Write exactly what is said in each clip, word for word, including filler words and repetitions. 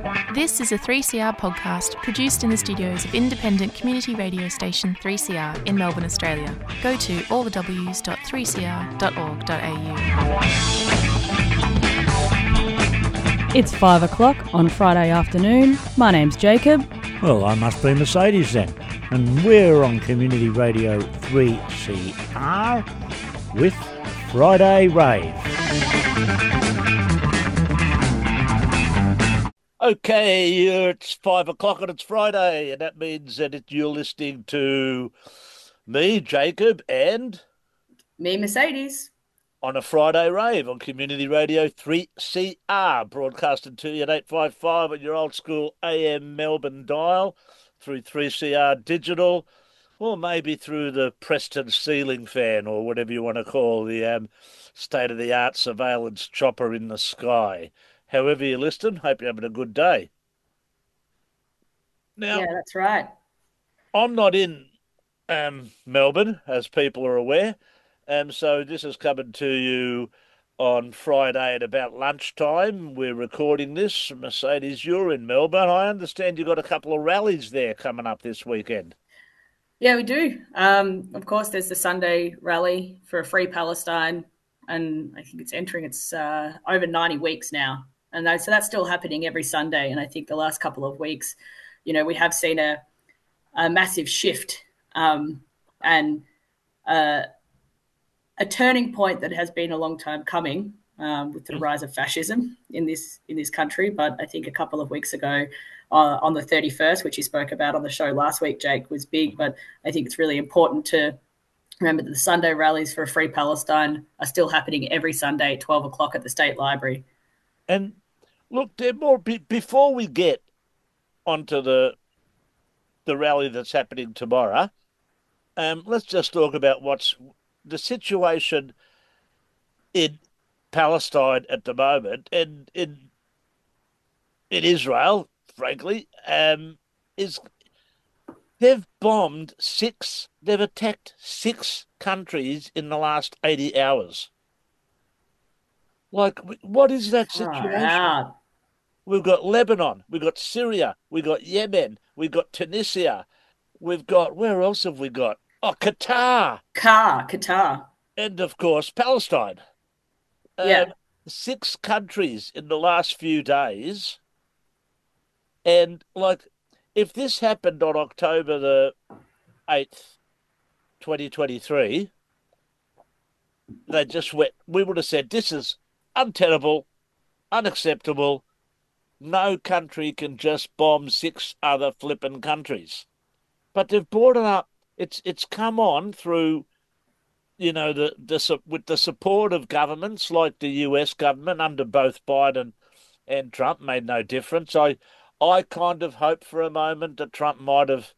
This is a three C R podcast produced in the studios of independent community radio station three C R in Melbourne, Australia. Go to all the w dot three c r dot org dot a u. It's five o'clock on Friday afternoon. My name's Jacob. Well, I must be Mercedes then. And we're on Community Radio three C R with Friday Rave. Okay, it's five o'clock and it's Friday, and that means that it, you're listening to me, Jacob, and me, Mercedes, on a Friday Rave on Community Radio three C R, broadcasted to you at eight five five on your old school A M Melbourne dial, through three C R Digital, or maybe through the Preston ceiling fan, or whatever you want to call the um, state-of-the-art surveillance chopper in the sky. However you listen, hope you're having a good day. Now, yeah, that's right. I'm not in um, Melbourne, as people are aware, um, so this is coming to you on Friday at about lunchtime. We're recording this. Mercedes, you're in Melbourne. I understand you've got a couple of rallies there coming up this weekend. Yeah, we do. Um, of course, there's the Sunday rally for a free Palestine, and I think it's entering its uh, over ninety weeks now. And that, so that's still happening every Sunday. And I think the last couple of weeks, you know, we have seen a, a massive shift um, and uh, a turning point that has been a long time coming um, with the rise of fascism in this in this country. But I think a couple of weeks ago, uh, on the thirty-first, which you spoke about on the show last week, Jake, was big. But I think it's really important to remember that the Sunday rallies for a free Palestine are still happening every Sunday at twelve o'clock at the State Library. And look, more be, before we get onto the the rally that's happening tomorrow, um, let's just talk about what's the situation in Palestine at the moment, and in in Israel, frankly, um, is they've bombed six, they've attacked six countries in the last eighty hours. Like, what is that situation? Wow. We've got Lebanon, we've got Syria, we've got Yemen, we've got Tunisia, we've got, where else have we got? Oh, Qatar. Qatar, Qatar. And, of course, Palestine. Yeah. Um, six countries in the last few days. And, like, if this happened on October the eighth, twenty twenty-three, they just went, we would have said, this is untenable, unacceptable. No country can just bomb six other flippin' countries. But they've brought it up. It's it's come on through, you know, the the with the support of governments like the U S government under both Biden and Trump. Made no difference. I I kind of hope for a moment that Trump might have,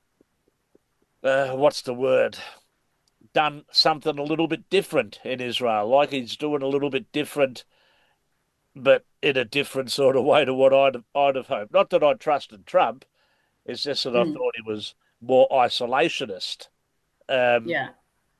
uh, what's the word, done something a little bit different in Israel, like he's doing a little bit different, but in a different sort of way to what I'd I'd have hoped. Not that I trusted Trump, it's just that mm. I thought he was more isolationist. Um, yeah.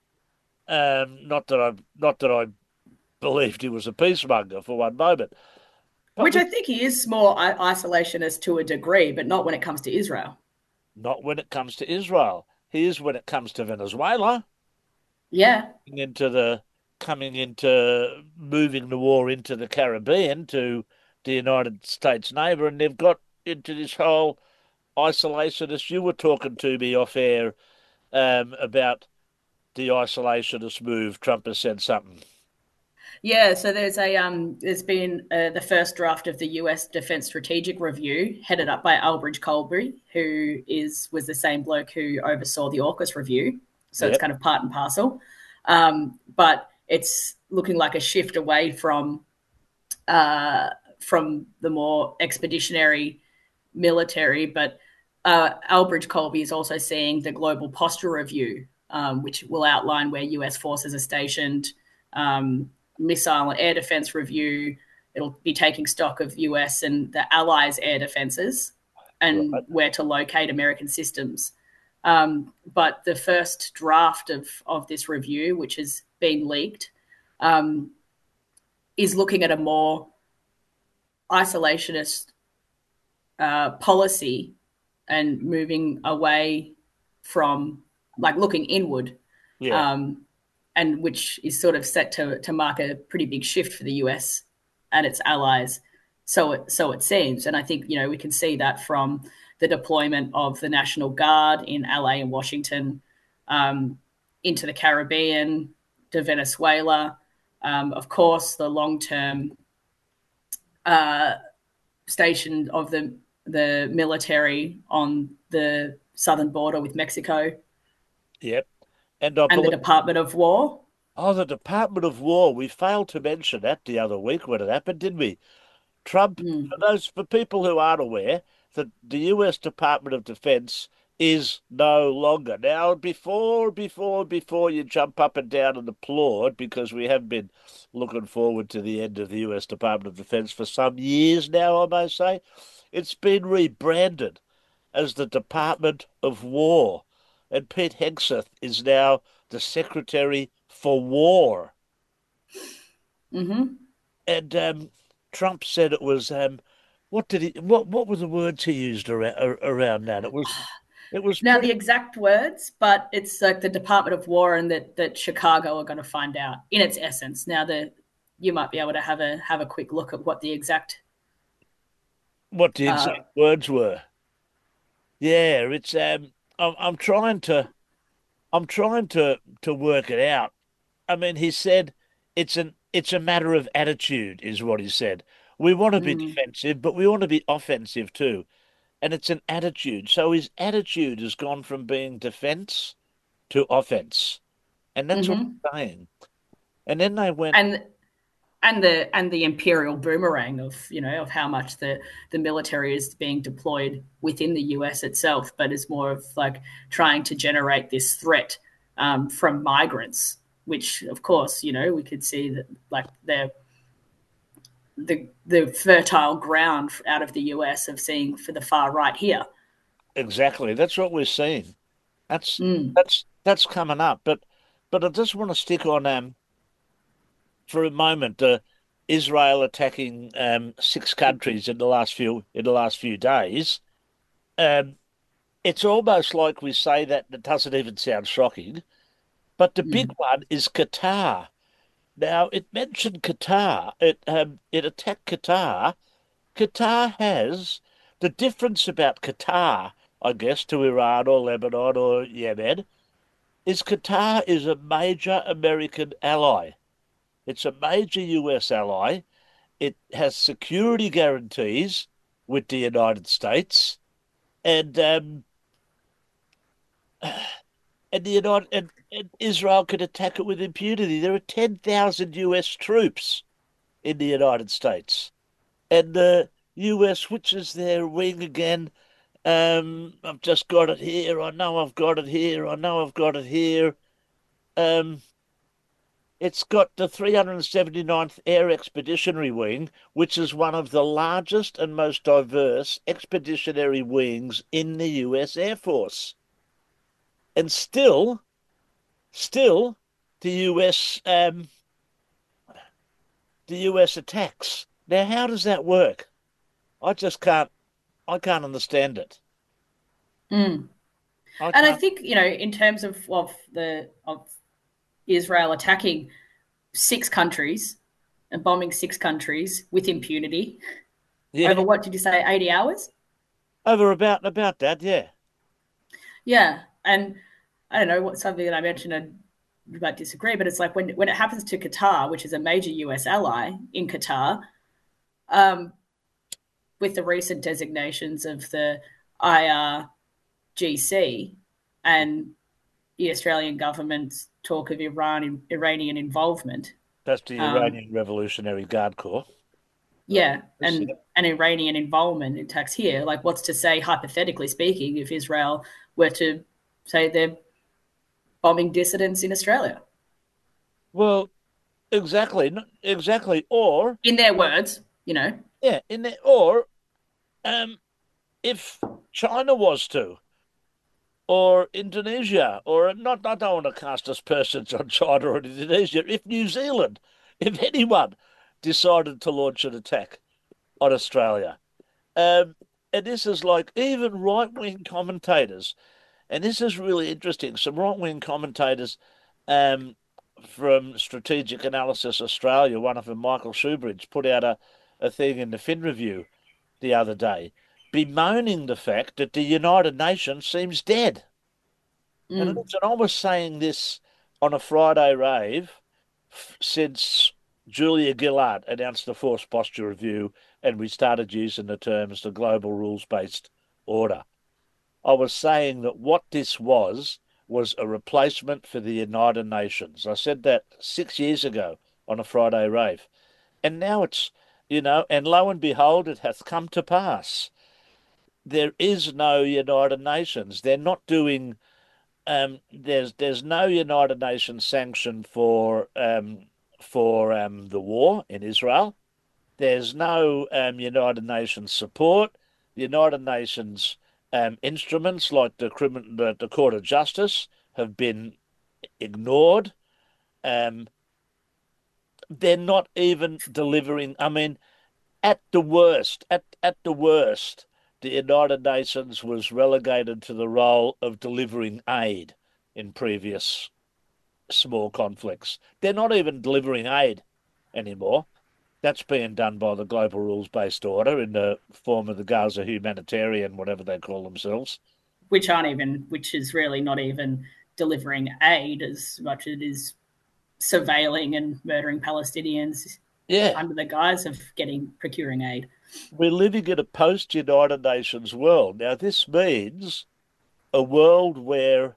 Um, not that I not that I believed he was a peacemonger for one moment. But Which we, I think he is more isolationist to a degree, but not when it comes to Israel. Not when it comes to Israel. He is when it comes to Venezuela. Yeah. Into the coming into moving the war into the Caribbean to the United States neighbour, and they've got into this whole isolationist. You were talking to me off air um, about the isolationist move. Trump has said something. Yeah, so there's a um, there's been uh, the first draft of the U S Defense Strategic Review, headed up by Elbridge Colby, who is was the same bloke who oversaw the AUKUS review. So yep. It's kind of part and parcel, um, but it's looking like a shift away from uh, from the more expeditionary military. But uh, Elbridge Colby is also seeing the Global Posture Review, um, which will outline where U S forces are stationed. Um, Missile and air defense review. It'll be taking stock of U S and the Allies' air defenses and right. where to locate American systems. Um, but the first draft of, of this review, which has been leaked, um, is looking at a more isolationist uh, policy and moving away from, like, looking inward, Yeah. um, and which is sort of set to, to mark a pretty big shift for the U S and its allies. So it, so it seems. And I think, you know, we can see that from the deployment of the National Guard in L A and Washington, um, into the Caribbean, to Venezuela. Um, of course, the long-term uh, station of the the military on the southern border with Mexico. Yep. And, I and believe, the Department of War. Oh, the Department of War. We failed to mention that the other week when it happened, didn't we? Trump, Mm. for those for people who aren't aware, that the U S Department of Defense is no longer. Now, before, before, before you jump up and down and applaud, because we have been looking forward to the end of the U S Department of Defense for some years now, I may say, it's been rebranded as the Department of War. And Pete Hegseth is now the Secretary for War. Mm-hmm. And um, Trump said it was, um, what did he, what, what were the words he used around, around that? It was, it was now pretty... the exact words, but it's like the Department of War, and that, that Chicago are going to find out in its essence. Now, the you might be able to have a have a quick look at what the exact what the exact uh, words were. Yeah, it's um, I'm I'm trying to, I'm trying to to work it out. I mean, he said it's an it's a matter of attitude, is what he said. We want to be mm. defensive, but we want to be offensive too. And it's an attitude. So his attitude has gone from being defense to offense. And that's mm-hmm. what I'm saying. And then they went and and the and the imperial boomerang of, you know, of how much the, the military is being deployed within the U S itself, but is more of like trying to generate this threat um, from migrants, which of course, you know, we could see that like they're the the fertile ground out of the U S of seeing for the far right here. Exactly. That's what we're seeing. That's mm. that's that's coming up. But but I just want to stick on um for a moment uh, Israel attacking um, six countries in the last few in the last few days. Um, it's almost like we say that it doesn't even sound shocking. But the mm. big one is Qatar. Now, it mentioned Qatar. It um, it attacked Qatar. Qatar has the difference about Qatar, I guess, to Iran or Lebanon or Yemen, is Qatar is a major American ally. It's a major U S ally. It has security guarantees with the United States, and um, and the United and, and Israel could attack it with impunity. There are ten thousand U S troops in the United States, and the U S switches their wing again. Um, I've just got it here. I know I've got it here. I know I've got it here. Um, it's got the three hundred seventy-ninth Air Expeditionary Wing, which is one of the largest and most diverse expeditionary wings in the U S Air Force. And still, still, the U S um, the U S attacks. Now, how does that work? I just can't. I can't understand it. Mm. I and I think, you know, in terms of of the of Israel attacking six countries and bombing six countries with impunity yeah. over what did you say, eighty hours? Over about about that, yeah. Yeah. And I don't know what something that I mentioned, and you might disagree, but it's like when when it happens to Qatar, which is a major U S ally in Qatar, um, with the recent designations of the I R G C and the Australian government's talk of Iran Iranian involvement. That's the Iranian um, Revolutionary Guard Corps. Yeah, and an Iranian involvement in attacks here. Like, what's to say, hypothetically speaking, if Israel were to say they're bombing dissidents in Australia? Well, exactly, exactly. Or in their words, you know. Yeah, in their or um, if China was to, or Indonesia, or not, I don't want to cast aspersions on China or Indonesia. If New Zealand, if anyone decided to launch an attack on Australia, um, and this is like even right-wing commentators, and this is really interesting. Some right-wing commentators um, from Strategic Analysis Australia, one of them, Michael Shoebridge, put out a, a thing in the Fin Review the other day, bemoaning the fact that the United Nations seems dead. Mm. And, and I was saying this on a Friday rave since Julia Gillard announced the Forced Posture Review and we started using the terms the global rules-based order. I was saying that what this was was a replacement for the United Nations. I said that six years ago on a Friday rave. And now it's, you know, and lo and behold, it hath come to pass. There is no United Nations. They're not doing, um, there's there's no United Nations sanction for um, for um, the war in Israel. There's no um, United Nations support. The United Nations um, instruments like the, criminal, the, the Court of Justice have been ignored. Um, they're not even delivering. I mean, at the worst, at, at the worst, the United Nations was relegated to the role of delivering aid in previous small conflicts. They're not even delivering aid anymore. That's being done by the global rules-based order in the form of the Gaza Humanitarian, whatever they call themselves. Which aren't even, which is really not even delivering aid as much as it is surveilling and murdering Palestinians yeah. under the guise of getting, procuring aid. We're living in a post-United Nations world. Now, this means a world where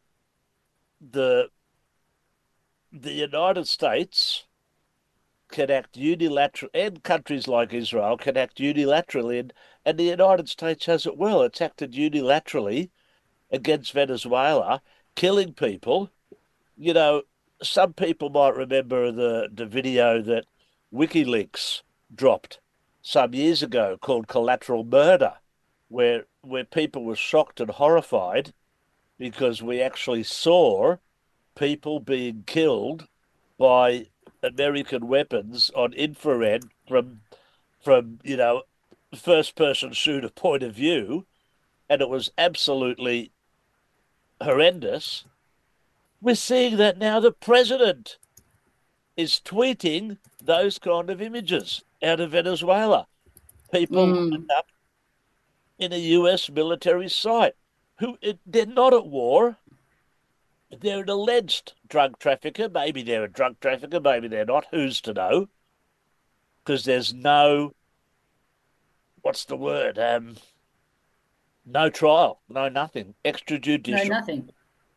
the the United States can act unilaterally, and countries like Israel can act unilaterally, and, and the United States has it well. It's acted unilaterally against Venezuela, killing people. You know, some people might remember the, the video that WikiLeaks dropped some years ago called Collateral Murder, where where people were shocked and horrified because we actually saw people being killed by American weapons on infrared from, from you know, first-person shooter point of view, and it was absolutely horrendous. We're seeing that now the president is tweeting those kind of images out of Venezuela. People Mm. end up in a U S military site who they're not at war. They're an alleged drug trafficker. Maybe they're a drug trafficker, maybe they're not. Who's to know? Because there's no, what's the word? Um, no trial, no nothing. Extrajudicial. No, nothing.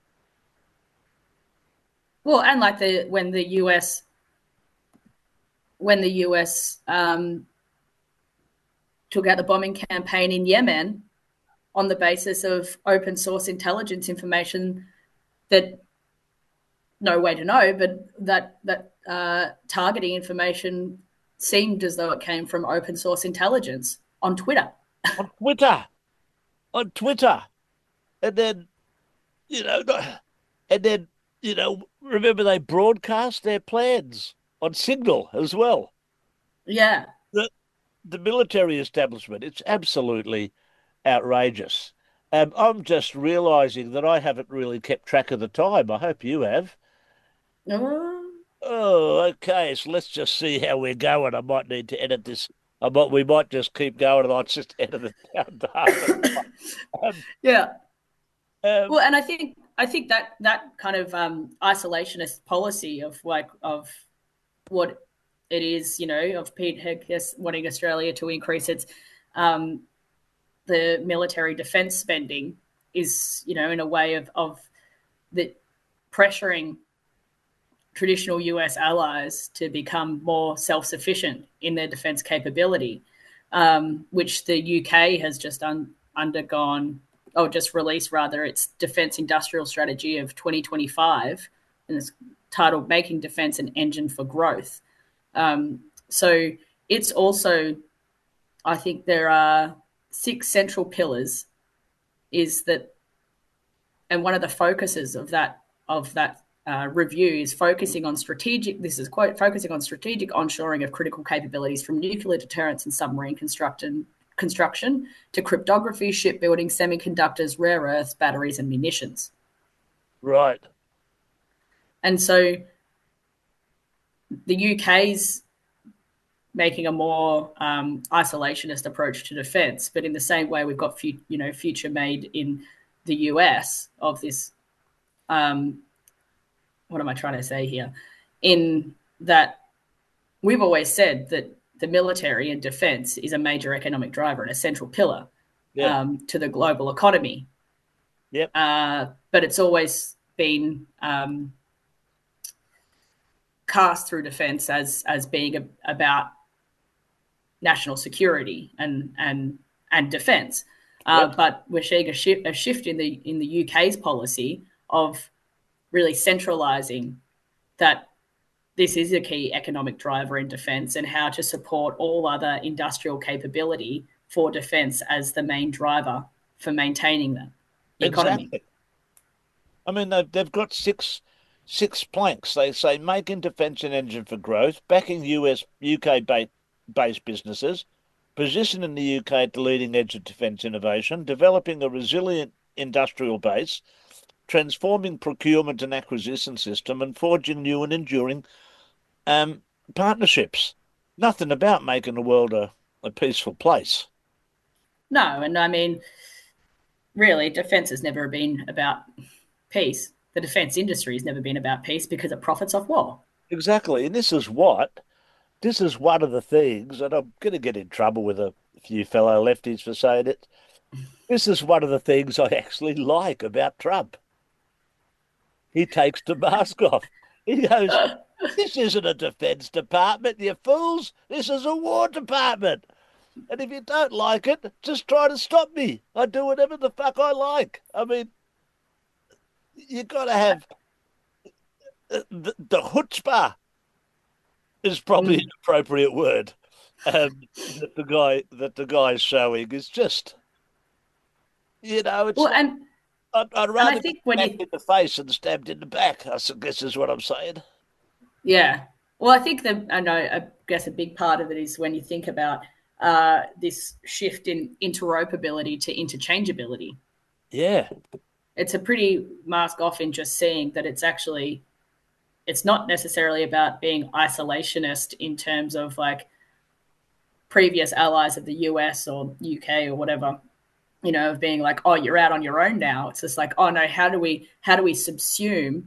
Well, and like the when the U S when the U S um, took out the bombing campaign in Yemen on the basis of open source intelligence information that no way to know, but that that uh, targeting information seemed as though it came from open source intelligence on Twitter. On Twitter. On Twitter. And then, you know, and then, you know, remember they broadcast their plans on Signal as well. Yeah. The, the military establishment, it's absolutely outrageous. Um, I'm just realising that I haven't really kept track of the time. I hope you have. Uh, Oh, okay. So let's just see how we're going. I might need to edit this. I might, we might just keep going and I'll just edit it down to half. um, yeah. um, Well, and I think I think that that kind of um, isolationist policy of like of what it is, you know, of Pete Hegseth wanting Australia to increase its um, the military defence spending is, you know, in a way of of the pressuring traditional U S allies to become more self-sufficient in their defence capability, um, which the U K has just un- undergone, or just released rather, its defence industrial strategy of twenty twenty-five, and it's titled Making Defence an Engine for Growth. Um, so it's also, I think there are six central pillars is that, and one of the focuses of that, of that Uh, review is focusing on strategic, this is quote, focusing on strategic onshoring of critical capabilities from nuclear deterrence and submarine construction, construction to cryptography, shipbuilding, semiconductors, rare earths, batteries, and munitions. Right. And so the U K's making a more um, isolationist approach to defence, but in the same way, we've got fu- you know future made in the U S of this. Um, what am I trying to say here? In that, we've always said that the military and defence is a major economic driver and a central pillar Yeah. um, to the global economy. Yep. Uh, but it's always been um, cast through defence as as being a, about national security and and and defence. Uh, Yep. But we're seeing a shift, a shift in the in the U K's policy of really centralising that this is a key economic driver in defence and how to support all other industrial capability for defence as the main driver for maintaining the economy. Exactly. I mean, they've, they've got six six planks. They say making defence an engine for growth, backing U S U K based businesses, positioning the U K at the leading edge of defence innovation, developing a resilient industrial base, transforming procurement and acquisition system, and forging new and enduring um, partnerships. Nothing about making the world a, a peaceful place. No, and I mean, really, defence has never been about peace. The defence industry has never been about peace because it profits off war. Exactly. And this is what, this is one of the things, and I'm going to get in trouble with a few fellow lefties for saying it. This is one of the things I actually like about Trump. He takes the mask off. He goes, this isn't a defence department, you fools. This is a war department. And if you don't like it, just try to stop me. I do whatever the fuck I like. I mean, you got to have the, the chutzpah is probably mm. an appropriate word. Um, that the guy that the guy's showing is just, you know, it's. Well, and I'd, I'd rather I think be when stabbed you... in the face and stabbed in the back. I guess is what I'm saying. Yeah. Well, I think that I know. I guess a big part of it is when you think about uh, this shift in interoperability to interchangeability. Yeah. It's a pretty mask off in just seeing that it's actually, it's not necessarily about being isolationist in terms of like previous allies of the U S or U K or whatever, you know, of being like, oh, you're out on your own now. It's just like, oh no, how do we, how do we subsume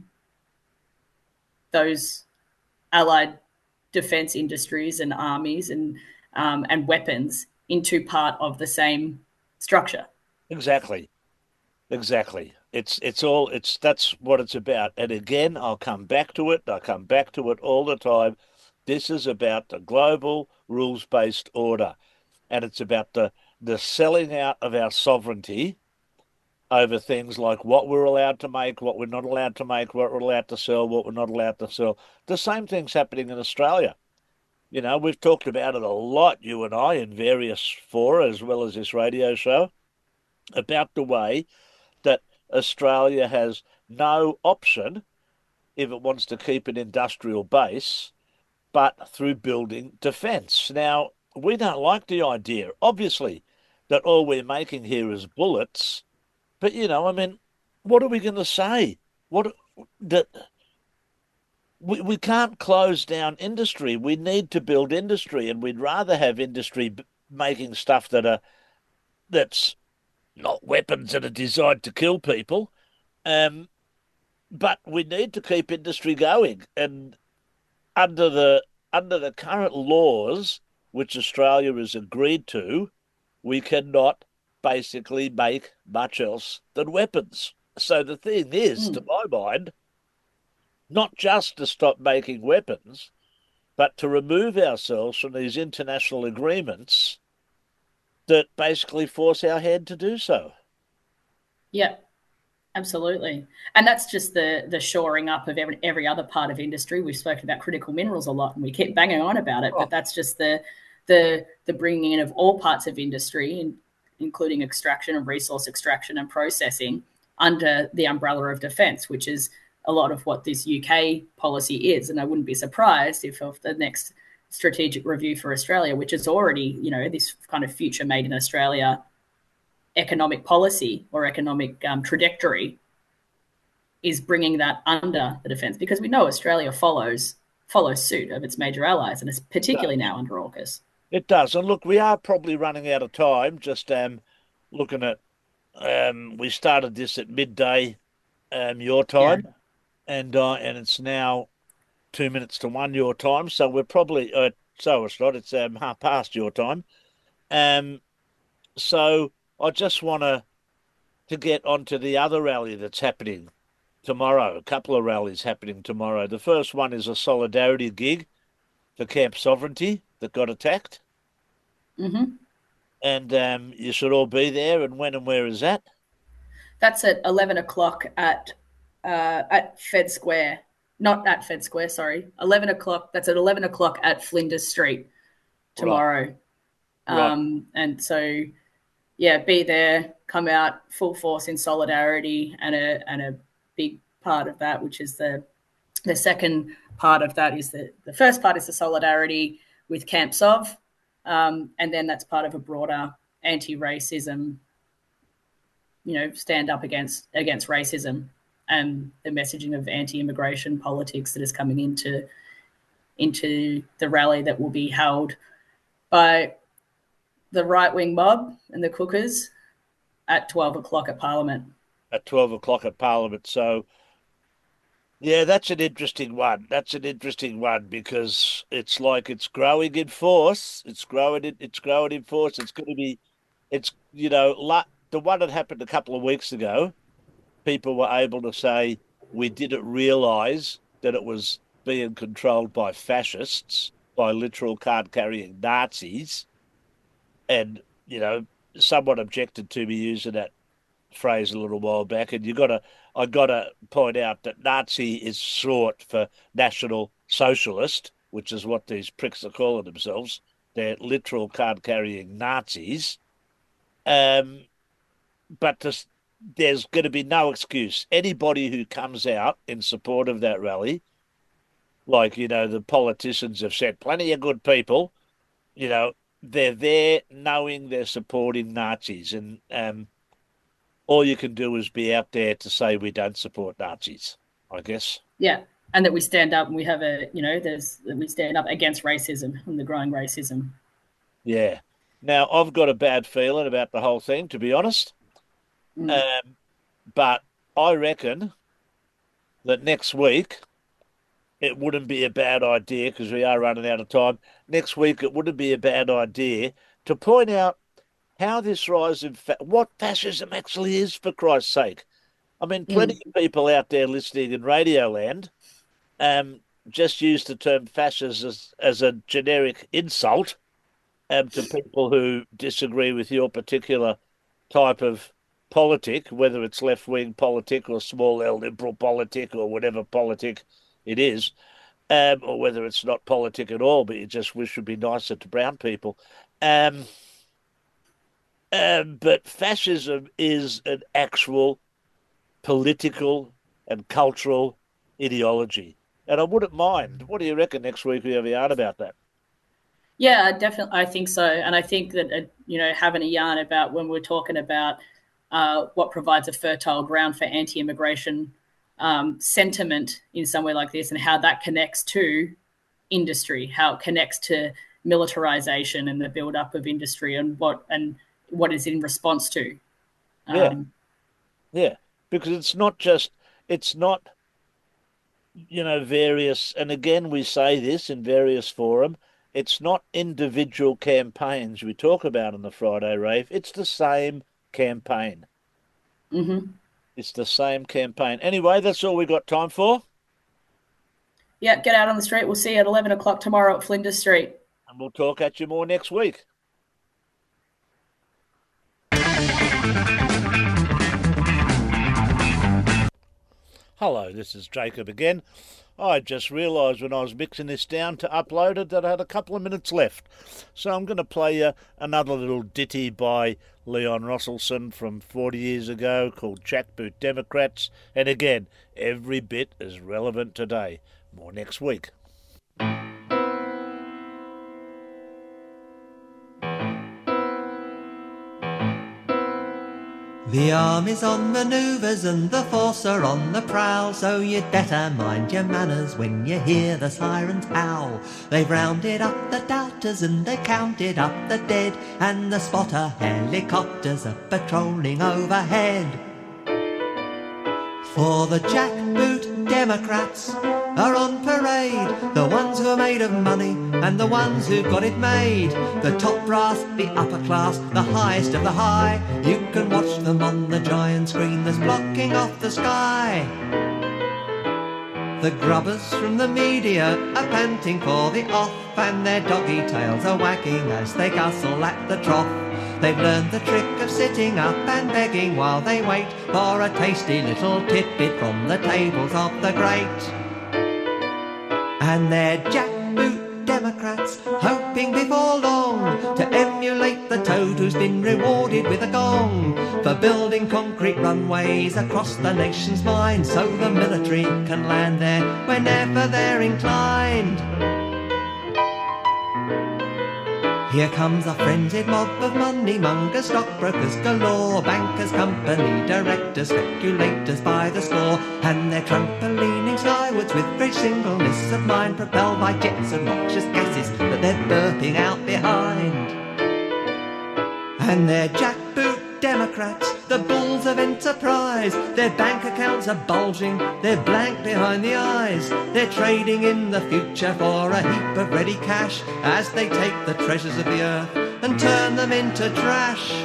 those allied defense industries and armies and, um, and weapons into part of the same structure? Exactly. Exactly. It's it's all it's that's what it's about. And again, I'll come back to it. I come back to it all the time. This is about the global rules-based order, and it's about the the selling out of our sovereignty over things like what we're allowed to make, what we're not allowed to make, what we're allowed to sell, what we're not allowed to sell. The same thing's happening in Australia. You know, we've talked about it a lot, you and I, in various fora, as well as this radio show, about the way that Australia has no option, if it wants to keep an industrial base, but through building defence. Now, we don't like the idea, obviously, that all we're making here is bullets. But, you know, I mean, what are we going to say? What that we, we can't close down industry. We need to build industry, and we'd rather have industry making stuff that are that's not weapons that are designed to kill people. Um, but we need to keep industry going. And under the under the current laws, which Australia has agreed to, we cannot basically make much else than weapons. So the thing is, mm. to my mind, not just to stop making weapons, but to remove ourselves from these international agreements that basically force our hand to do so. Yeah, absolutely. And that's just the the shoring up of every, every other part of industry. We've spoken about critical minerals a lot and we keep banging on about it, oh. but that's just the the the bringing in of all parts of industry, in, including extraction and resource extraction and processing, under the umbrella of defence, which is a lot of what this U K policy is. And I wouldn't be surprised if of the next strategic review for Australia, which is already, you know, this kind of future made in Australia economic policy or economic um, trajectory, is bringing that under the defence, because we know Australia follows follows suit of its major allies, and it's particularly now under AUKUS. It does. And look, we are probably running out of time. Just um, looking at, um, we started this at midday um, your time, yeah. and uh, and it's now two minutes to one your time. So we're probably, uh, so it's not, it's um, half past your time. Um, so I just want to to get onto the other rally that's happening tomorrow. A couple of rallies happening tomorrow. The first one is a solidarity gig for Camp Sovereignty that got attacked. Mm-hmm. And um, you should all be there. And when and where is that? That's at eleven o'clock at uh, at Fed Square. Not at Fed Square, sorry. eleven o'clock. That's at eleven o'clock at Flinders Street tomorrow. Right. Um, right. And so, yeah, be there, come out full force in solidarity, and a and a big part of that, which is the the second part of that is the, the first part is the solidarity with Camp Sov, um, and then that's part of a broader anti-racism, you know, stand up against against racism and the messaging of anti-immigration politics that is coming into into the rally that will be held by the right-wing mob and the cookers at twelve o'clock at Parliament. At twelve o'clock at Parliament. So, yeah, that's an interesting one. That's an interesting one because it's like it's growing in force. It's growing in, it's growing in force. It's going to be, it's, you know, la- the one that happened a couple of weeks ago, people were able to say, we didn't realise that it was being controlled by fascists, by literal card-carrying Nazis. And, you know, someone objected to me using that phrase a little while back. And you got to, I got to point out that Nazi is short for National Socialist, which is what these pricks are calling themselves. They're literal card-carrying Nazis. Um, but this, there's going to be no excuse. Anybody who comes out in support of that rally, like, you know, the politicians have said, plenty of good people, you know, they're there knowing they're supporting Nazis. And um, all you can do is be out there to say we don't support Nazis, I guess. Yeah, and that we stand up and we have a, you know, there's that we stand up against racism and the growing racism. Yeah. Now, I've got a bad feeling about the whole thing, to be honest. Mm. Um, but I reckon that next week it wouldn't be a bad idea, because we are running out of time. Next week it wouldn't be a bad idea to point out how this rise in fa- what fascism actually is, for Christ's sake. I mean, plenty mm. of people out there listening in Radioland um, just use the term fascist as, as a generic insult um, to people who disagree with your particular type of politic, whether it's left-wing politic or small L liberal politic or whatever politic it is, um, or whether it's not politic at all, but you just wish would be nicer to brown people. Um, um, but fascism is an actual political and cultural ideology. And I wouldn't mind. What do you reckon next week we have a yarn about that? Yeah, definitely. I think so. And I think that, uh, you know, having a yarn about when we're talking about uh, what provides a fertile ground for anti-immigration um, sentiment in somewhere like this, and how that connects to industry, how it connects to militarization and the build-up of industry, and what and what is in response to. Um, yeah, yeah, because it's not just, it's not, you know, various, and again we say this in various forums, it's not individual campaigns we talk about on the Friday Rave. It's the same campaign. Mm-hmm. It's the same campaign. Anyway, that's all we got time for. Yeah, get out on the street. We'll see you at eleven o'clock tomorrow at Flinders Street. And we'll talk at you more next week. Hello, this is Jacob again. I just realised when I was mixing this down to upload it that I had a couple of minutes left. So I'm going to play you another little ditty by Leon Rosselson from forty years ago called Jackboot Democrats. And again, every bit as relevant today. More next week. The army's on manoeuvres and the force are on the prowl, so you'd better mind your manners when you hear the sirens howl. They've rounded up the doubters and they counted up the dead, and the spotter helicopters are patrolling overhead. For the jackboot Democrats are on parade, the ones who are made of money and the ones who've got it made. The top brass, the upper class, the highest of the high. You can watch them on the giant screen that's blocking off the sky. The grubbers from the media are panting for the off, and their doggy tails are wagging as they guzzle at the trough. They've learned the trick of sitting up and begging while they wait for a tasty little tidbit from the tables of the great. And they're jackboot Democrats, hoping before long to emulate the toad who's been rewarded with a gong for building concrete runways across the nation's mines, so the military can land there whenever they're inclined. Here comes a frenzied mob of money mongers, stockbrokers galore, bankers, company directors, speculators by the score, and they're trampolining skywards with great singleness of mind, propelled by jets and noxious gases that they're burping out behind. And they're jackboot Democrats, the bulls of enterprise. Their bank accounts are bulging, they're blank behind the eyes. They're trading in the future for a heap of ready cash as they take the treasures of the earth and turn them into trash.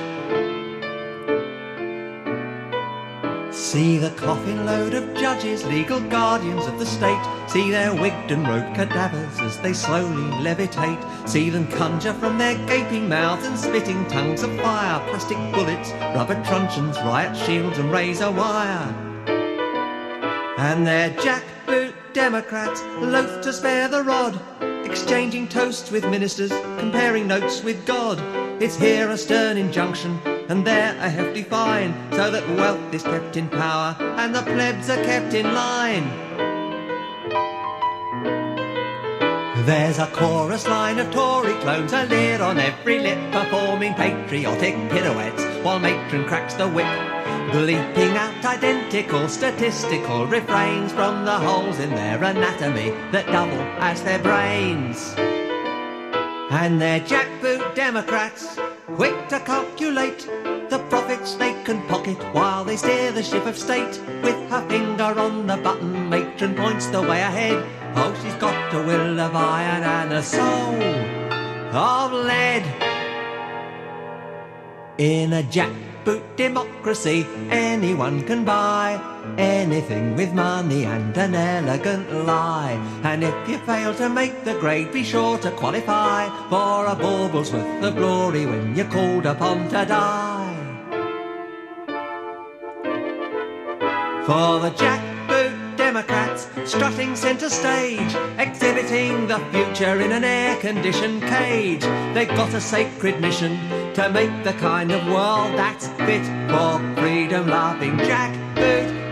See the coffin load of judges, legal guardians of the state. See their wigged and robed cadavers as they slowly levitate. See them conjure from their gaping mouths and spitting tongues of fire plastic bullets, rubber truncheons, riot shields and razor wire. And they're jackboot Democrats, loath to spare the rod, exchanging toasts with ministers, comparing notes with God. It's here a stern injunction and there a hefty fine, so that wealth is kept in power and the plebs are kept in line. There's a chorus line of Tory clones, a leer on every lip, performing patriotic pirouettes while matron cracks the whip, bleeping out identical statistical refrains from the holes in their anatomy that double as their brains. And they're jackboot Democrats, quick to calculate the profits they can pocket while they steer the ship of state. With her finger on the button, matron points the way ahead. Oh, she's got a will of iron and a soul of lead. In a jackboot democracy, anyone can buy anything with money and an elegant lie. And if you fail to make the grade, be sure to qualify for a baubles worth of glory when you're called upon to die. For the jackboot Democrats, strutting centre stage, exhibiting the future in an air-conditioned cage. They've got a sacred mission to make the kind of world that's fit for freedom-loving jackboot